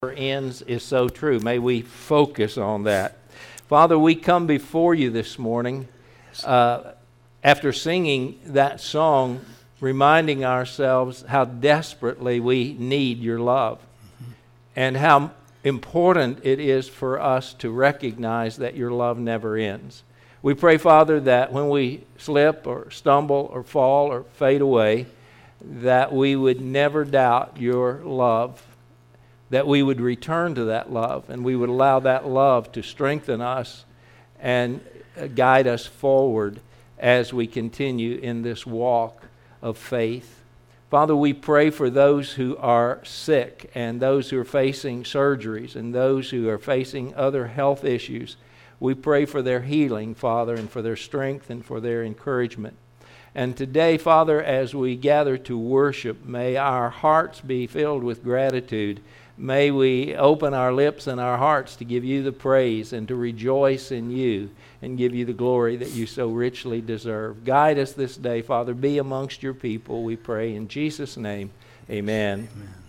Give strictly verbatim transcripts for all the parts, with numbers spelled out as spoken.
ends is so true. May we focus on that. Father, we come before you this morning uh, after singing that song, reminding ourselves how desperately we need your love mm-hmm. and how important it is for us to recognize that your love never ends. We pray, Father, that when we slip or stumble or fall or fade away, that we would never doubt your love, that we would return to that love, and we would allow that love to strengthen us and guide us forward as we continue in this walk of faith. Father, we pray for those who are sick and those who are facing surgeries and those who are facing other health issues. We pray for their healing, Father, and for their strength and for their encouragement. And today, Father, as we gather to worship, may our hearts be filled with gratitude. May we open our lips and our hearts to give you the praise and to rejoice in you and give you the glory that you so richly deserve. Guide us this day, Father. Be amongst your people, we pray. In Jesus' name, amen.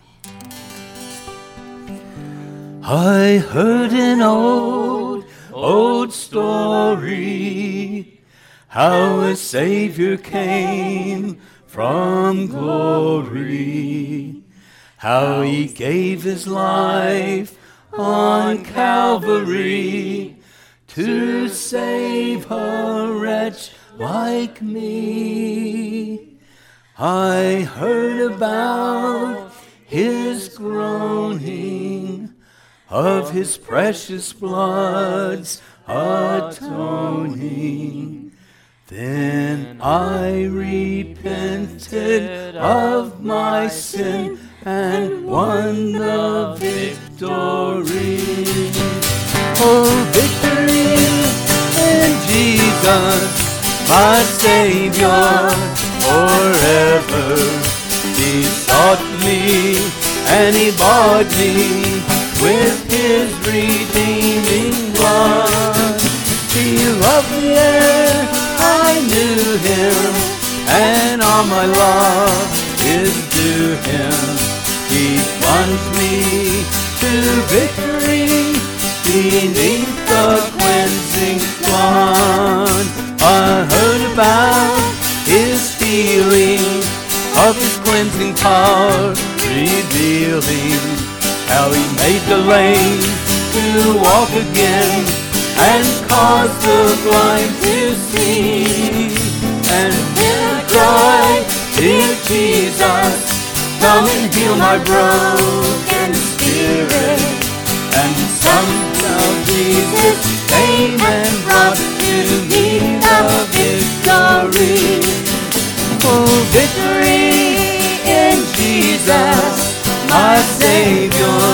Amen. I heard an old, old story, how a Savior came from glory. How he gave his life on Calvary to save a wretch like me. I heard about his groaning, of his precious blood's atoning. Then I repented of my sin and won the victory. Oh, victory in Jesus, my Savior, forever. He sought me and he bought me with his redeeming blood. He loved me ere I knew him, and all my love is due him. He plunged me to victory beneath the cleansing flood. I heard about his healing, of his cleansing power revealing, how he made the lame to walk again and caused the blind to see. And then I cried, dear Jesus, come and heal my broken spirit. And somehow Jesus came and brought to me the victory. Oh, victory in Jesus, my Savior,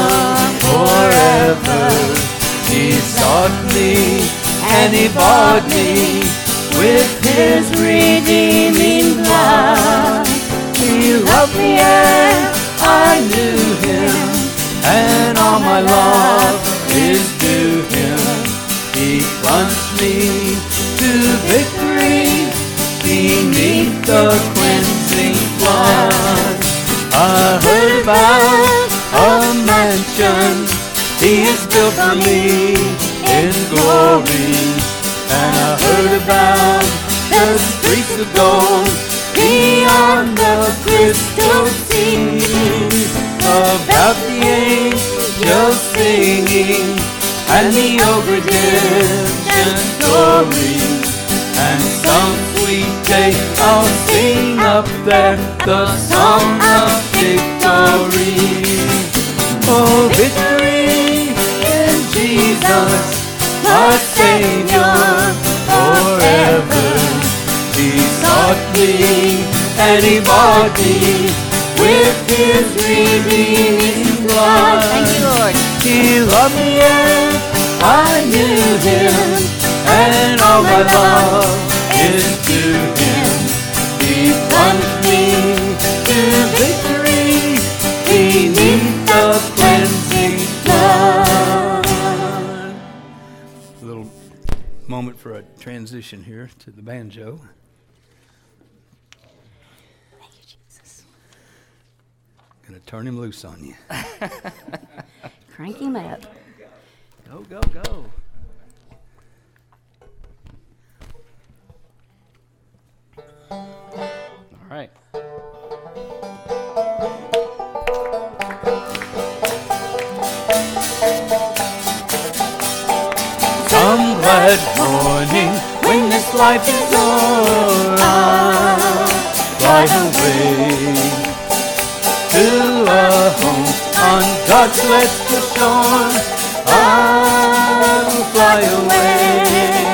forever. He sought me and he bought me with his redeeming blood. He loved me and I knew him, and all my love is due him. He plunged me to victory beneath the cleansing flood. I heard about a mansion he has built for me in glory, and I heard about the streets of gold beyond the crystal sea, about the angels singing and the old redemption story. And some sweet day I'll sing up there the song of victory. Oh, victory in Jesus, my Savior, forever. He sought me and he bought me with his redeeming blood. Thank you, Lord. He loved me and I knew him, and all my love is due him. He plunged me to victory beneath the cleansing flood. A little moment for a transition here to the banjo. Thank you, Jesus. Gonna turn him loose on you. Crank him up. Go, go, go. All right. Some glad morning when this life is o'er, I'll fly away to a home on God's celestial shore. I'll fly away.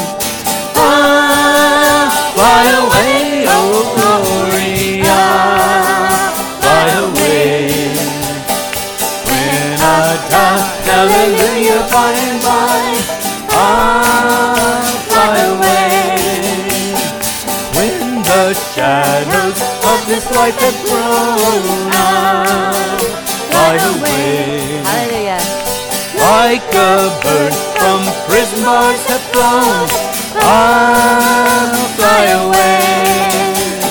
I'll fly away, oh glory. I'll fly away. When I die, hallelujah, by and by, I'll fly away. When the shadows of this life have grown, I'll fly away. Hallelujah. Like a bird from prison bars have flown, I'll fly away.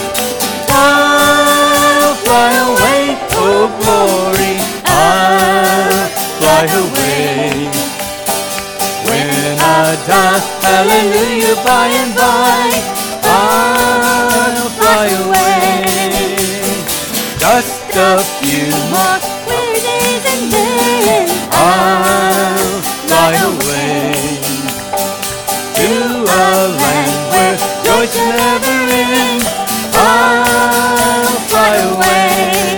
I'll fly away, oh glory, I'll fly away. When I die, hallelujah, by and by, I'll fly away. Just a few more Clear days and days. I'll fly away to a land where joy shall never end. I'll fly away.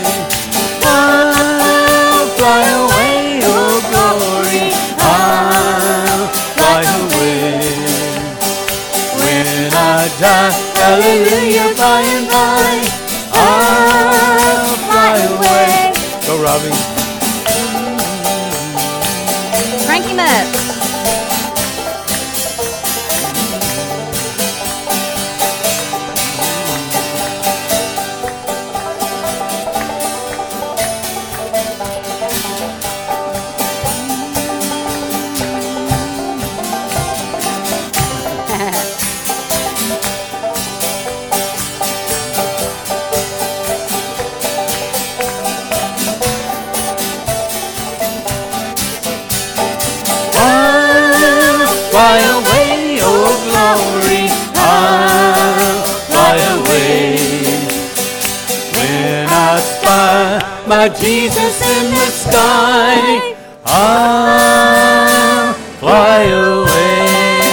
I'll fly away, oh glory. I'll fly away. When I die, hallelujah, by and by, I'll fly away. Go, Robbie. Crank him up. Fly away, oh glory, I'll fly away. When I spy my Jesus in the sky, I'll fly away.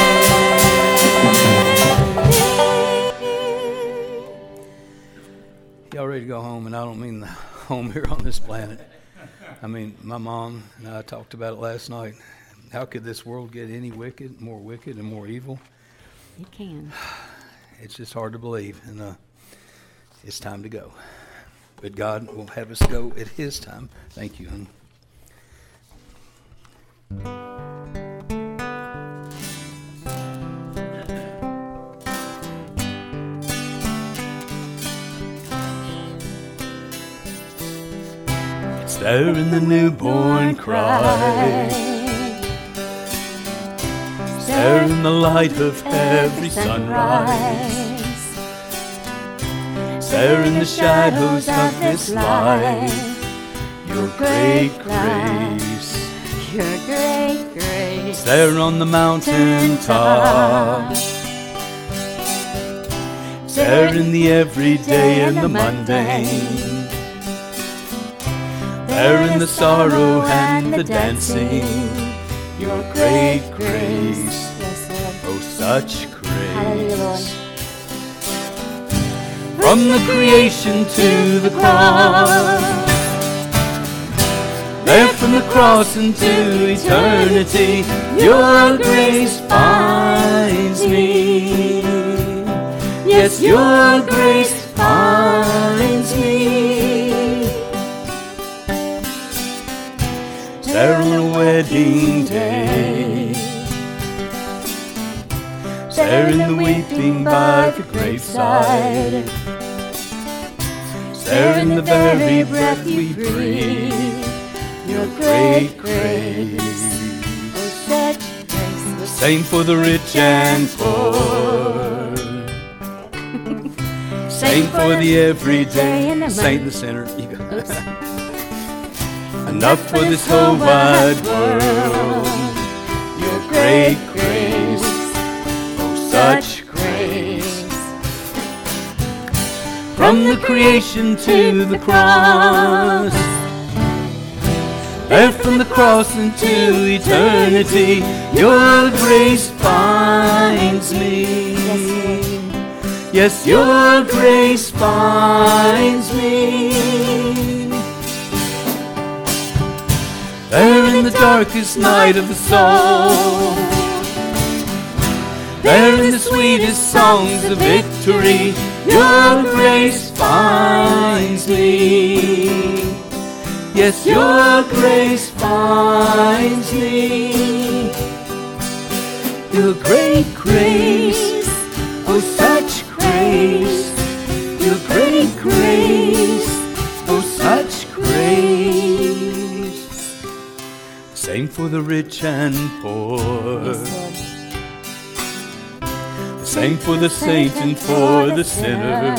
Y'all ready to go home? And I don't mean the home here on this planet. I mean, my mom and I talked about it last night. How could this world get any wicked, more wicked and more evil? It can. It's just hard to believe, and uh, it's time to go. But God will have us go at His time. Thank you, honey. It's there in the newborn cry. There in the light of every sunrise, there in the shadows of this life, your great grace, Your great grace. there on the mountain top, there in the everyday and the mundane, there in the sorrow and the dancing, your great grace. Oh, such Hallelujah, Lord. grace. From the creation to the cross, there from the cross into eternity, your grace finds me. Yes, your grace finds me. There on a wedding day, there in the weeping by the graveside, there in the very breath we breathe, your great grace. Oh, such grace. Same for the rich and poor, same for the everyday. and the Saint and the sinner. You go. enough for this whole wide world. Your great grace, oh such grace. From the creation to the cross, and from the cross into eternity, your grace finds me. Yes, your grace finds me. There in the darkest night of the soul, there in the sweetest songs of victory, your grace finds me. Yes, your grace finds me. Your great grace, oh such grace. Your great grace, oh such grace. Same for the rich and poor, same for the saint and for the sinner.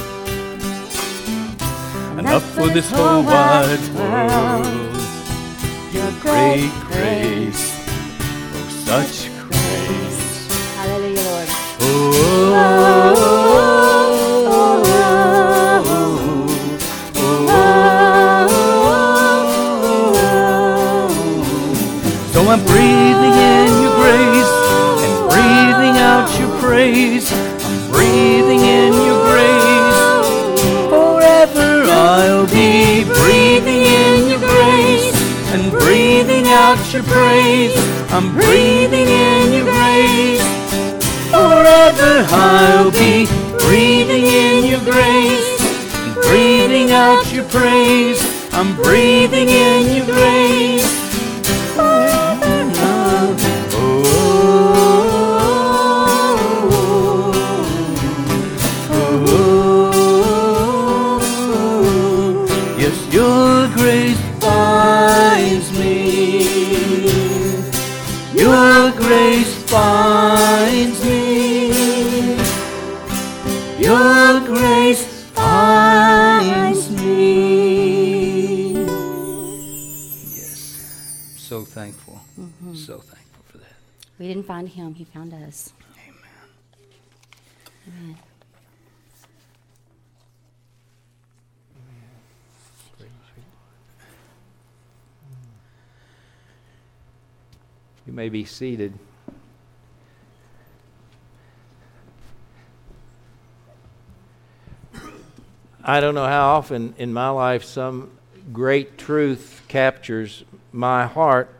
Enough for this whole wide world. Your great grace, oh such grace. Hallelujah, Lord. Oh, oh, oh, oh. So I'm breathing in your grace and breathing out your praise. I'm breathing in your grace. Forever I'll be breathing in your grace and breathing out your praise. I'm breathing in your grace. Forever I'll be breathing in your grace and breathing out your praise. I'm breathing in your grace. Forever I'll be. Oh, oh, oh, oh. Yes, your grace finds me. Your grace finds me. Your grace finds me. Yes, so thankful. Mm-hmm. So thankful for that. We didn't find him, he found us. Amen. Amen. You may be seated. I don't know how often in my life some great truth captures my heart,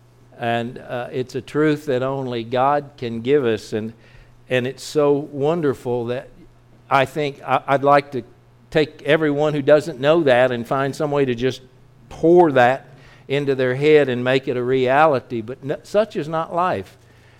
and uh, it's a truth that only God can give us, and and it's so wonderful that I think I, I'd like to take everyone who doesn't know that and find some way to just pour that into their head and make it a reality, but no, such is not life.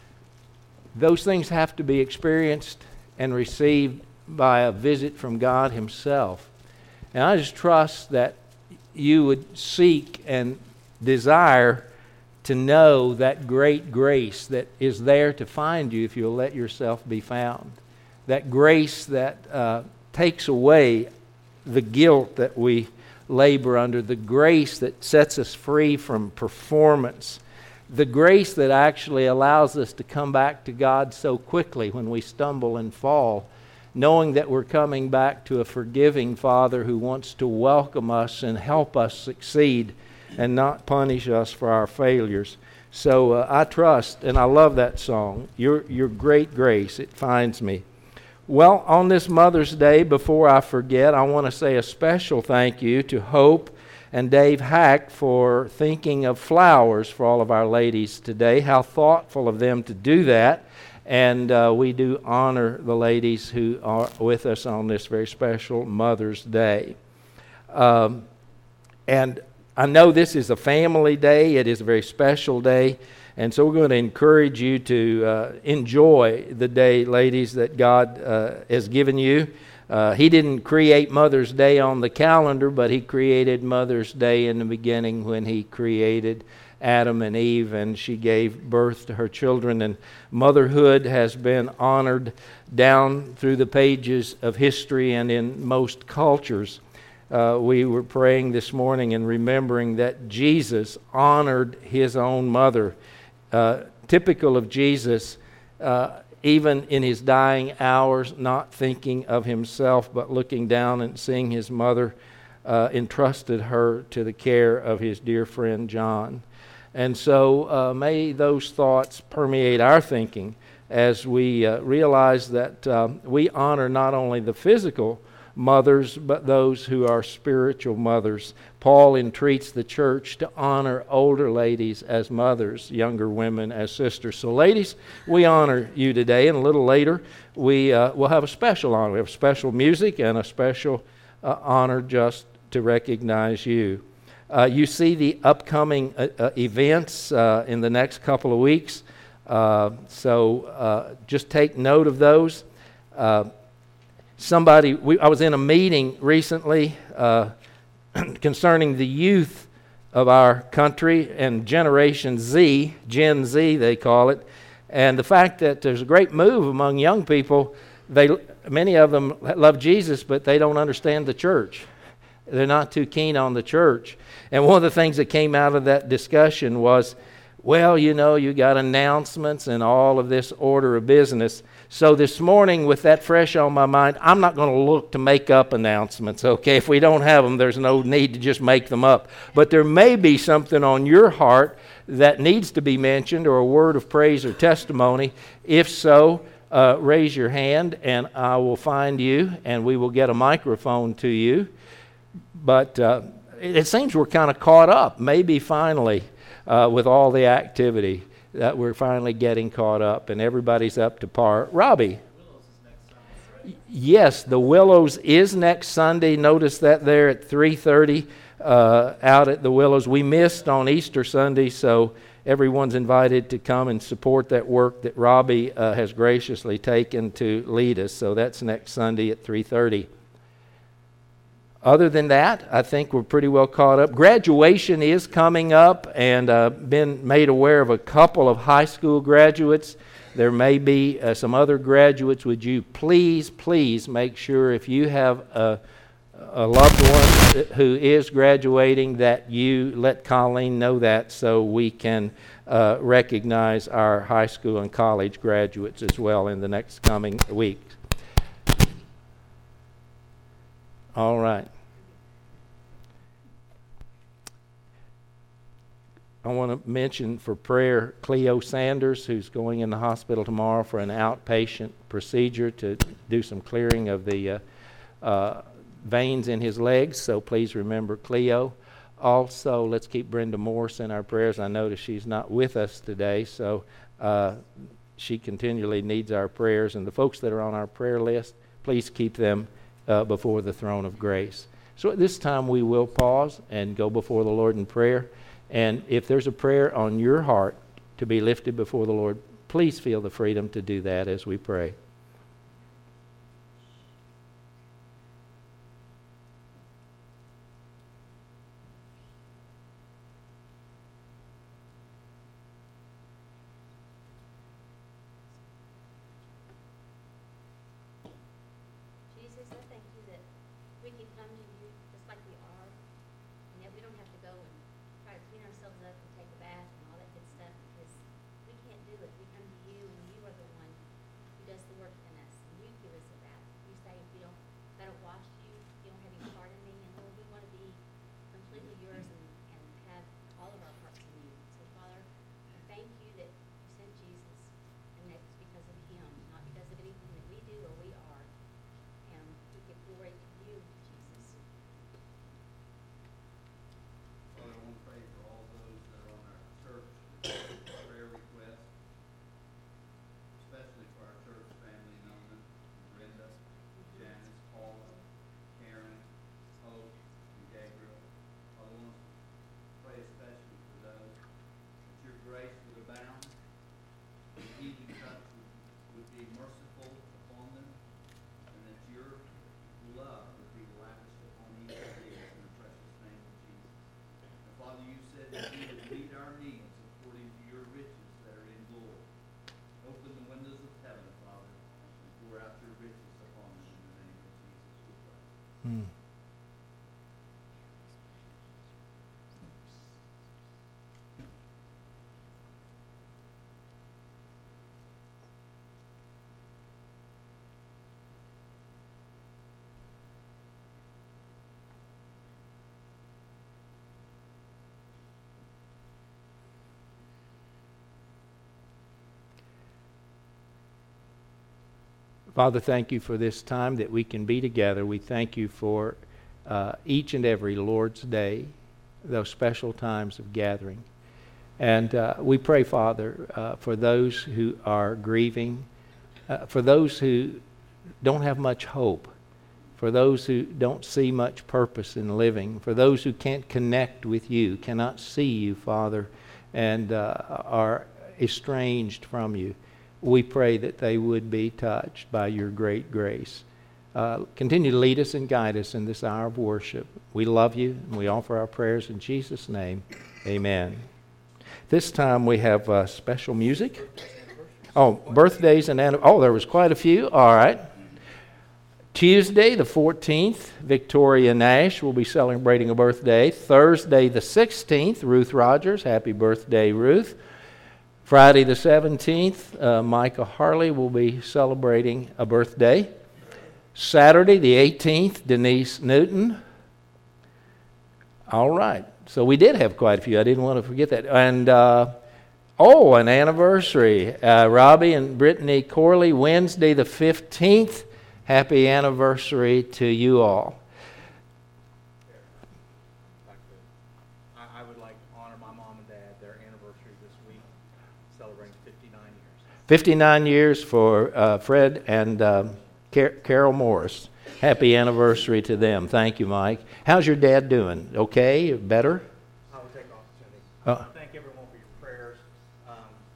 Those things have to be experienced and received by a visit from God himself. And I just trust that you would seek and desire to know that great grace that is there to find you if you'll let yourself be found. That grace that uh, takes away the guilt that we labor under, the grace that sets us free from performance, the grace that actually allows us to come back to God so quickly when we stumble and fall, knowing that we're coming back to a forgiving Father who wants to welcome us and help us succeed and not punish us for our failures. So uh, I trust, and I love that song, Your, your great grace, it finds me. Well, on this Mother's Day, before I forget, I want to say a special thank you to Hope and Dave Hack for thinking of flowers for all of our ladies today. How thoughtful of them to do that. And uh, we do honor the ladies who are with us on this very special Mother's Day. Um, and I know this is a family day. It is a very special day. And so we're going to encourage you to uh, enjoy the day, ladies, that God uh, has given you. Uh, he didn't create Mother's Day on the calendar, but he created Mother's Day in the beginning when he created Adam and Eve, and she gave birth to her children. And motherhood has been honored down through the pages of history and in most cultures. uh, we were praying this morning and remembering that Jesus honored his own mother. Uh, typical of Jesus, uh, even in his dying hours, not thinking of himself, but looking down and seeing his mother, uh, entrusted her to the care of his dear friend John. And so uh, may those thoughts permeate our thinking as we uh, realize that uh, we honor not only the physical mothers, but those who are spiritual mothers. Paul entreats the church to honor older ladies as mothers, younger women as sisters. So ladies, we honor you today, and a little later we uh, will have a special honor. We have special music and a special uh, honor just to recognize you. Uh, you see the upcoming uh, uh, events uh, in the next couple of weeks. Uh, so uh, just take note of those. Uh, somebody, we, I was in a meeting recently uh, concerning the youth of our country and Generation Z, Gen Z they call it, and the fact that there's a great move among young people. They, many of them love Jesus, but they don't understand the church. They're not too keen on the church. And one of the things that came out of that discussion was, well, you know, you got announcements and all of this order of business. So this morning, with that fresh on my mind, I'm not going to look to make up announcements, okay? If we don't have them, there's no need to just make them up. But there may be something on your heart that needs to be mentioned, or a word of praise or testimony. If so, uh, raise your hand and I will find you and we will get a microphone to you. But uh, it, it seems we're kind of caught up, maybe finally, uh, with all the activity, that we're finally getting caught up and everybody's up to par. Robbie? Yes, the Willows is next Sunday. Notice that there at three thirty uh, out at the Willows. We missed on Easter Sunday, so everyone's invited to come and support that work that Robbie uh, has graciously taken to lead us. So that's next Sunday at three thirty. Other than that, I think we're pretty well caught up. Graduation is coming up, and uh, been made aware of a couple of high school graduates. There may be uh, some other graduates. Would you please, please make sure if you have a, a loved one who is graduating that you let Colleen know that, so we can uh, recognize our high school and college graduates as well in the next coming week. All right. I want to mention for prayer Cleo Sanders, who's going in the hospital tomorrow for an outpatient procedure to do some clearing of the uh, uh, veins in his legs. So please remember Cleo. Also, let's keep Brenda Morse in our prayers. I notice she's not with us today, so uh, she continually needs our prayers. And the folks that are on our prayer list, please keep them Uh, before the throne of grace. So at this time we will pause and go before the Lord in prayer. And if there's a prayer on your heart to be lifted before the Lord, please feel the freedom to do that as we pray. Work Father, thank you for this time that we can be together. We thank you for uh, each and every Lord's Day, those special times of gathering. And uh, we pray, Father, uh, for those who are grieving, uh, for those who don't have much hope, for those who don't see much purpose in living, for those who can't connect with you, cannot see you, Father, and uh, are estranged from you. We pray that they would be touched by your great grace. Uh, continue to lead us and guide us in this hour of worship. We love you, and we offer our prayers in Jesus' name. Amen. This time we have uh, special music. Oh, birthdays and anniversaries. Oh, there was quite a few. All right. Tuesday, the fourteenth, Victoria Nash will be celebrating a birthday. Thursday, the sixteenth, Ruth Rogers. Happy birthday, Ruth. Friday, the seventeenth, uh, Micah Harley will be celebrating a birthday. Saturday, the eighteenth, Denise Newton. All right. So we did have quite a few. I didn't want to forget that. And, uh, oh, an anniversary. Uh, Robbie and Brittany Corley, Wednesday, the fifteenth. Happy anniversary to you all. I would like to honor my mom and dad, their anniversary this week, celebrating fifty-nine years. fifty-nine years for uh, Fred and um, Car- Carol Morris. Happy anniversary to them. Thank you, Mike. How's your dad doing? Okay? Better? I will take off, Cindy. Uh, Thank everyone for your prayers. Um,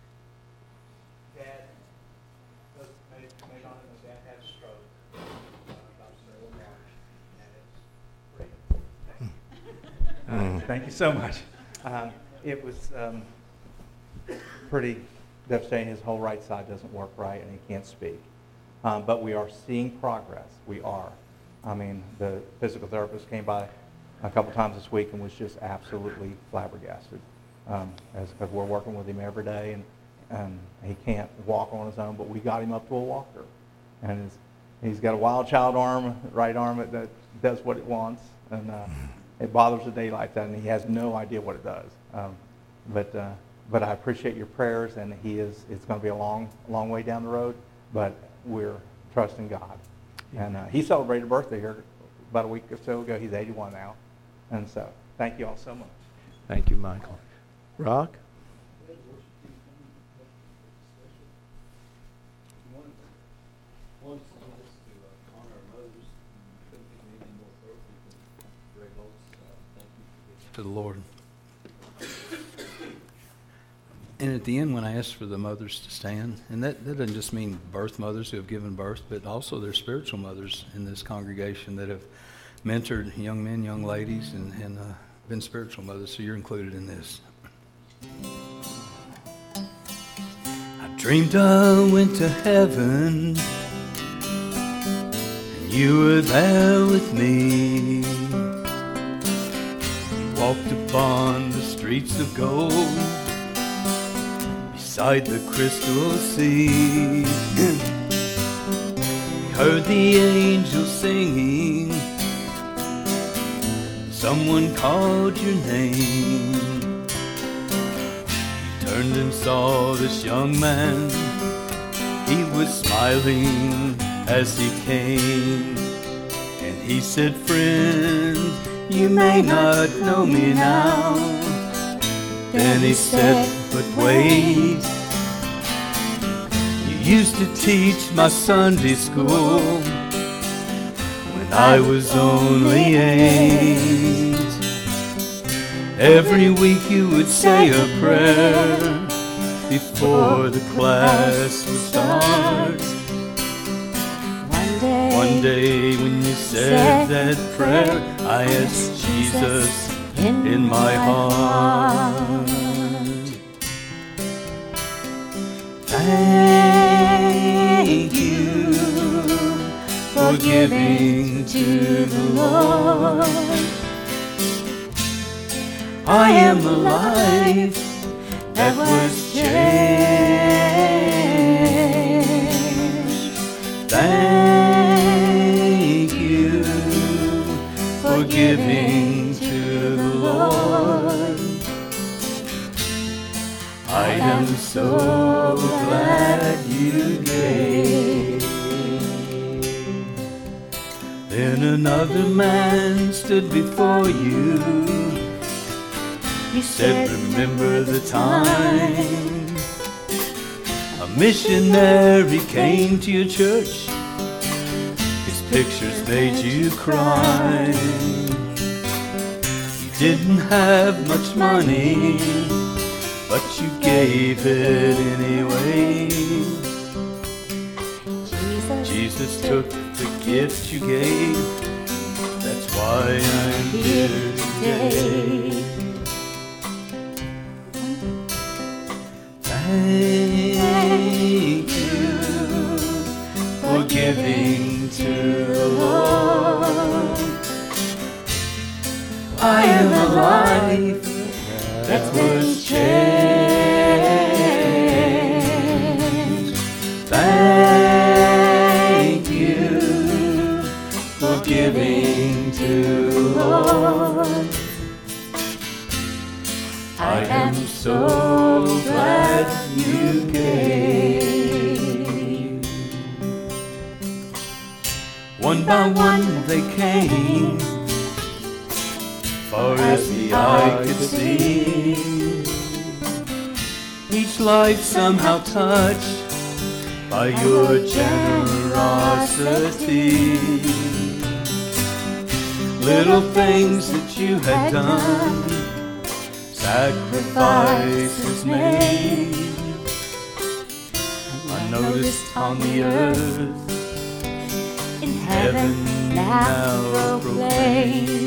Dad, was made, made on it, and Dad had a stroke uh, about the middle of March, and it's great. Thank you. Uh, thank you so much. Um, it was um, pretty devastating. His whole right side doesn't work right, and he can't speak. Um, but we are seeing progress. We are. I mean, the physical therapist came by a couple times this week and was just absolutely flabbergasted. Um, as because we're working with him every day, and um, he can't walk on his own, but we got him up to a walker. And his, he's got a wild child arm, right arm that, that does what it wants, and uh, it bothers the daylight out, and he has no idea what it does. Um, but uh, but I appreciate your prayers, and he is. It's going to be a long, long way down the road, but we're trusting God. And uh, he celebrated a birthday here about a week or so ago. He's eighty-one now. And so, thank you all so much. Thank you, Michael. Rock? To the Lord. And at the end, when I asked for the mothers to stand, and that, that doesn't just mean birth mothers who have given birth, but also their spiritual mothers in this congregation that have mentored young men, young ladies, and, and uh, been spiritual mothers, so you're included in this. I dreamed I went to heaven, and you were there with me. You walked upon the streets of gold, beside the crystal sea. We heard the angels singing, someone called your name. You turned and saw this young man, he was smiling as he came. And he said, friend, you may not know me now. Then he said, but wait, you used to teach my Sunday school when I was only eight. Every week you would say a prayer before the class would start. One day, One day when you said that prayer, I asked Jesus in my heart. Thank you for giving to the Lord. I am a life that was changed. Thank you for giving to the Lord. I am so glad you gave. When another man stood before you, You said, remember the time a missionary came to your church. His pictures made you cry. You didn't have much money, but you gave it anyway. Jesus, Jesus took the gift you gave. That's why I'm here today. Thank you for giving to the Lord. I am a life that was changed. Thank you for giving to the Lord. I am so glad you gave. One by one they came, far as the eye could see. Each life somehow touched by your generosity. Little things that you had done, sacrifices made. I noticed on the earth, in heaven now proclaim.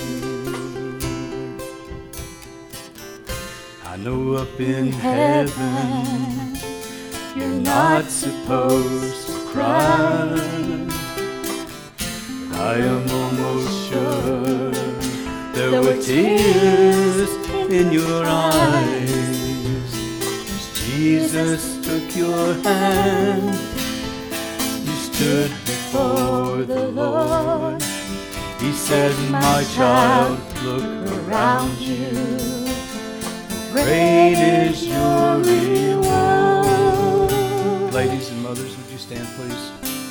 I know up in heaven you're not supposed to cry, but I am almost sure there were tears in your eyes. As Jesus took your hand, you stood before the Lord. He said, my child, look around you. Great is your reward. Ladies and mothers, would you stand, please?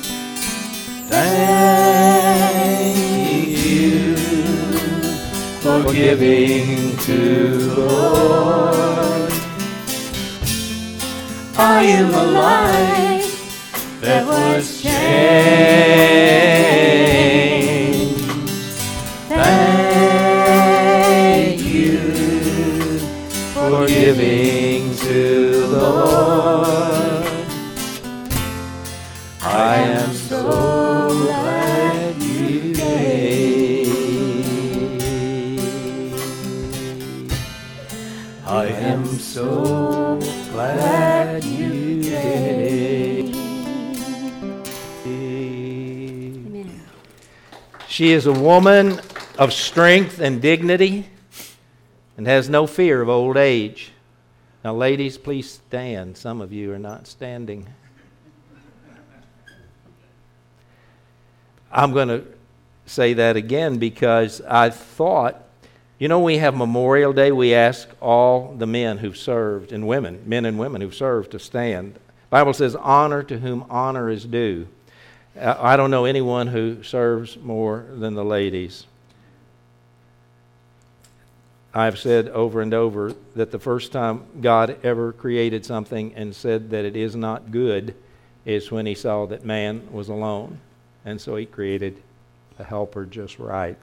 Thank you for giving to the Lord. I am a life that was changed. Thank you for giving to the Lord. I am so glad you gave. I am so glad you gave. Amen. She is a woman of strength and dignity and has no fear of old age. Now, ladies, please stand. Some of you are not standing. I'm going to say that again because I thought, you know, we have Memorial Day. We ask all the men who've served and women, men and women who've served to stand. The Bible says, honor to whom honor is due. I don't know anyone who serves more than the ladies. I've said over and over that the first time God ever created something and said that it is not good is when he saw that man was alone. And so he created a helper just right.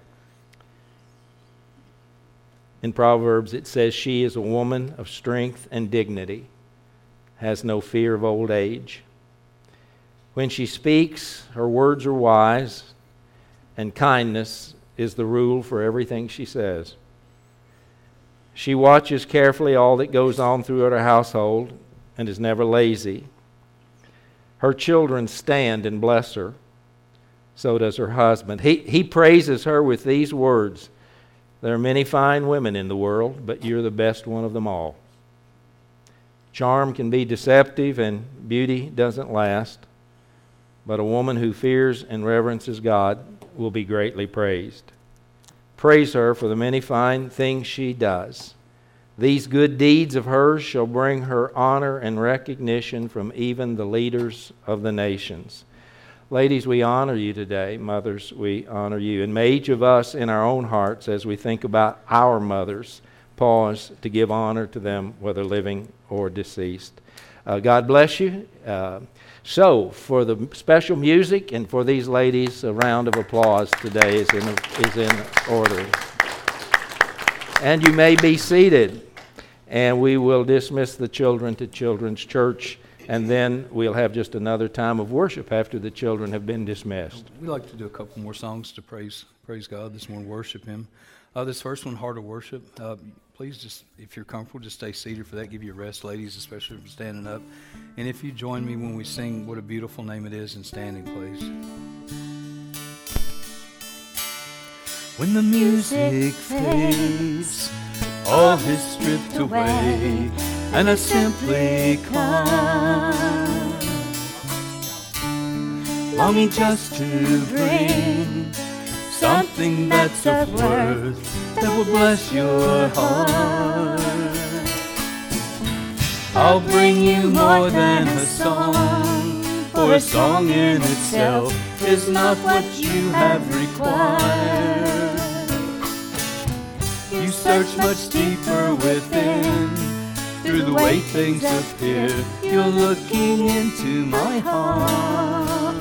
In Proverbs it says she is a woman of strength and dignity, has no fear of old age. When she speaks, her words are wise, and kindness is the rule for everything she says. She watches carefully all that goes on throughout her household and is never lazy. Her children stand and bless her. So does her husband. He, he praises her with these words. There are many fine women in the world, but you're the best one of them all. Charm can be deceptive and beauty doesn't last, but a woman who fears and reverences God will be greatly praised. Praise her for the many fine things she does. These good deeds of hers shall bring her honor and recognition from even the leaders of the nations. Ladies, we honor you today. Mothers, we honor you. And may each of us in our own hearts, as we think about our mothers, pause to give honor to them, whether living or deceased. Uh, God bless you. Uh, so, for the special music and for these ladies, a round of applause today is in, is in order. And you may be seated. And we will dismiss the children to Children's Church, and then we'll have just another time of worship after the children have been dismissed. We'd like to do a couple more songs to praise praise God this morning, worship Him. Uh, this first one, Heart of Worship, uh, please just, if you're comfortable, just stay seated for that. Give you a rest, ladies, especially if you're standing up. And if you join me when we sing What a Beautiful Name It Is, in standing, please. When the music fades, all is stripped away, and I simply come, longing just to bring something that's of worth that will bless your heart. I'll bring you more than a song, for a song in itself is not what you have required. You search much deeper within, through the way things appear. You're looking into my heart.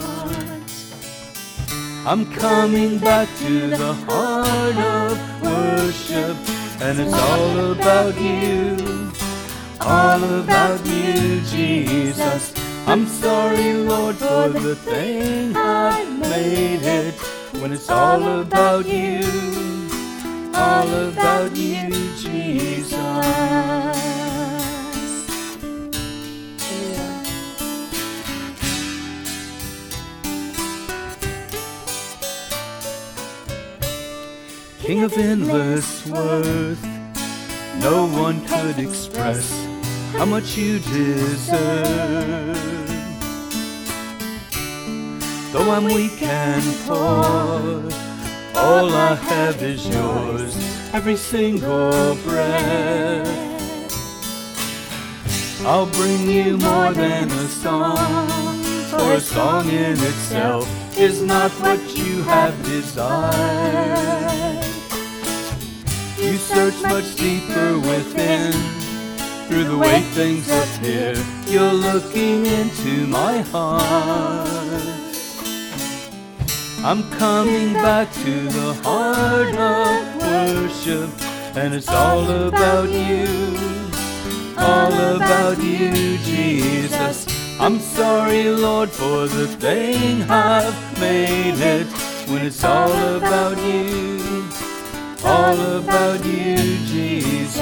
I'm coming back to the heart of worship, and it's all about you, all about you, Jesus. I'm sorry, Lord, for the thing I made it, when it's all about you, all about you, Jesus. King of endless worth, no one could express how much you deserve. Though I'm weak and poor, all I have is yours, every single breath. I'll bring you more than a song, for a song in itself is not what you have desired. You search much deeper within, through the way things appear. You're looking into my heart. I'm coming back to the heart of worship, and it's all about you, all about you, Jesus. I'm sorry, Lord, for the thing I've made it, when it's all about you, all about you, Jesus.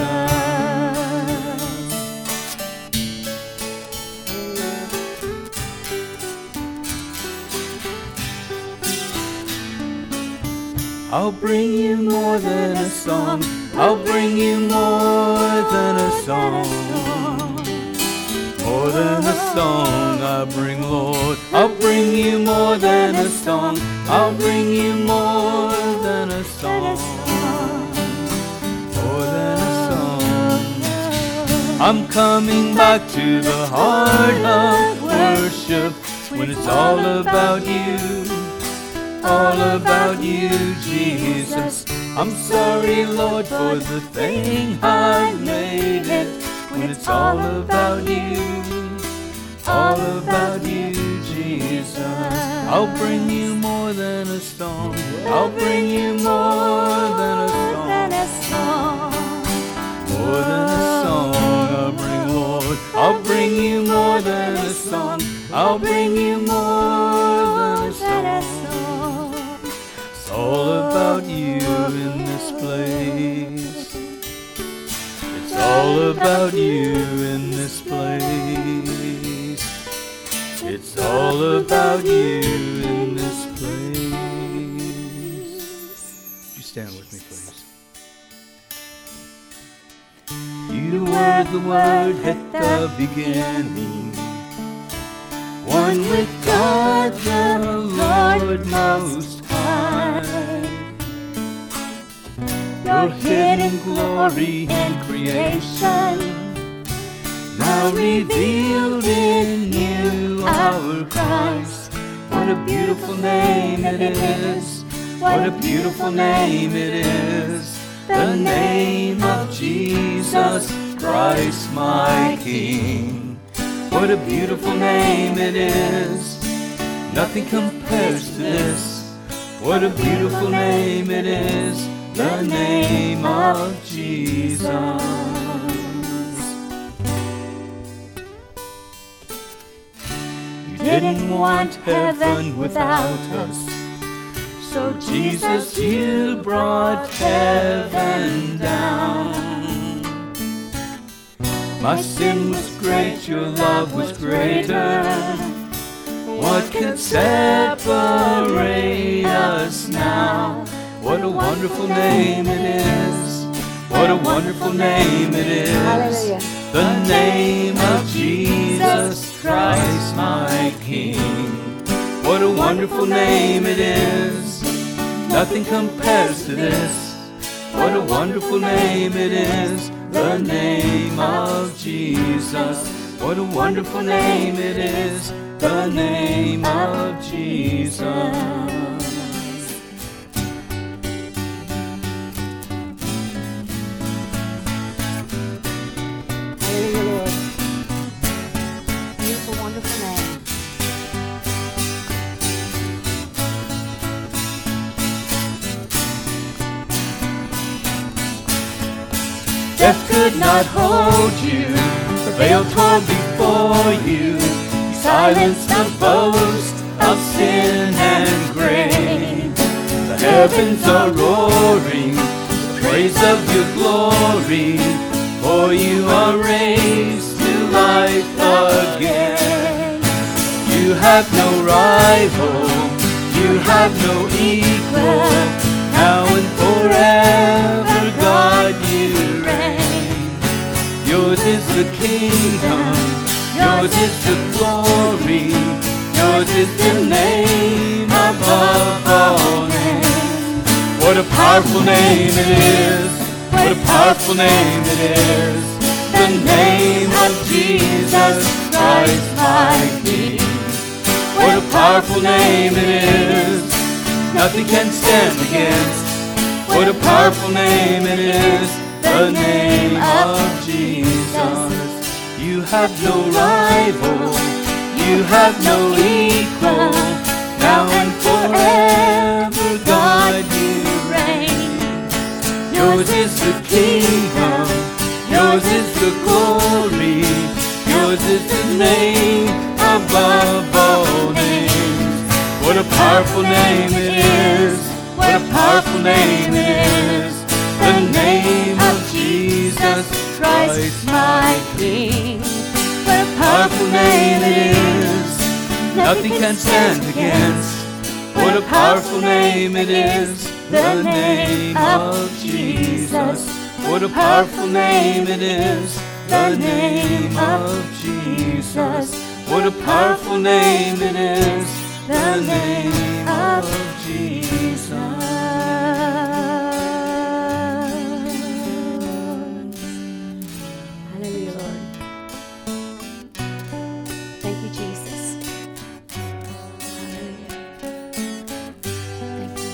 I'll bring you more than a song, I'll bring you more than a song, more than a song I bring, Lord. I'll bring you more than a song, I'll bring you more than a song, more than a song. I'm coming back to the heart of worship, when it's all about you, all about you, Jesus. I'm sorry, Lord, for the thing I've made it, when it's all about you, all about you, Jesus. I'll bring you more than a song, I'll bring you more than a song, more than a song I'll bring, Lord. I'll bring you more than a song, I'll bring you more than a song. It's all about you in this place. It's all about you in this place. It's all about you in this place. Would you stand with me, please? You were the Word at the beginning, one with God the Lord Most High. Your hidden glory in creation, now revealed in you, our Christ. What What a beautiful name it is. What a beautiful name it is. The name of Jesus Christ my King. What a beautiful name it is. Nothing compares to this. What a beautiful name it is. The name of Jesus. You didn't want heaven without us, so Jesus, you brought heaven down. My sin was great, your love was greater. What can separate us now? What a wonderful name it is. What a wonderful name it is. Hallelujah. The name of Jesus Christ my King. What a wonderful name it is. Nothing compares to this. What a wonderful name it is. The name of Jesus. What a wonderful name it is. The name of Jesus. Hallelujah, Lord. Beautiful, wonderful name. Death could not hold you. The veil tore before you. Silence the boast of sin and grave. The heavens are roaring, the praise of your glory, for you are raised to life again. You have no rival, you have no equal, now and forever, God, you reign. Yours is the kingdom, yours is the glory, yours is the name above all names. What a powerful name it is, what a powerful name it is. The name of Jesus Christ my King. What a powerful name it is, nothing can stand against. What a powerful name it is, the name of Jesus. You have no rival, you have no equal, now and forever, God, you reign. Yours is the kingdom, yours is the glory, yours is the name above all names. What a powerful name it is, what a powerful name it is, the name of Jesus Christ my King. What a powerful name it is, nothing can stand against. What a powerful name it is, the name of Jesus. What a powerful name it is, the name of Jesus. What a powerful name it is, the name of Jesus. Hallelujah, Lord. Thank you, Jesus. Hallelujah. Thank you,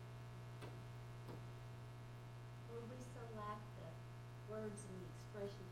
Lord, we so lack the words and the expressions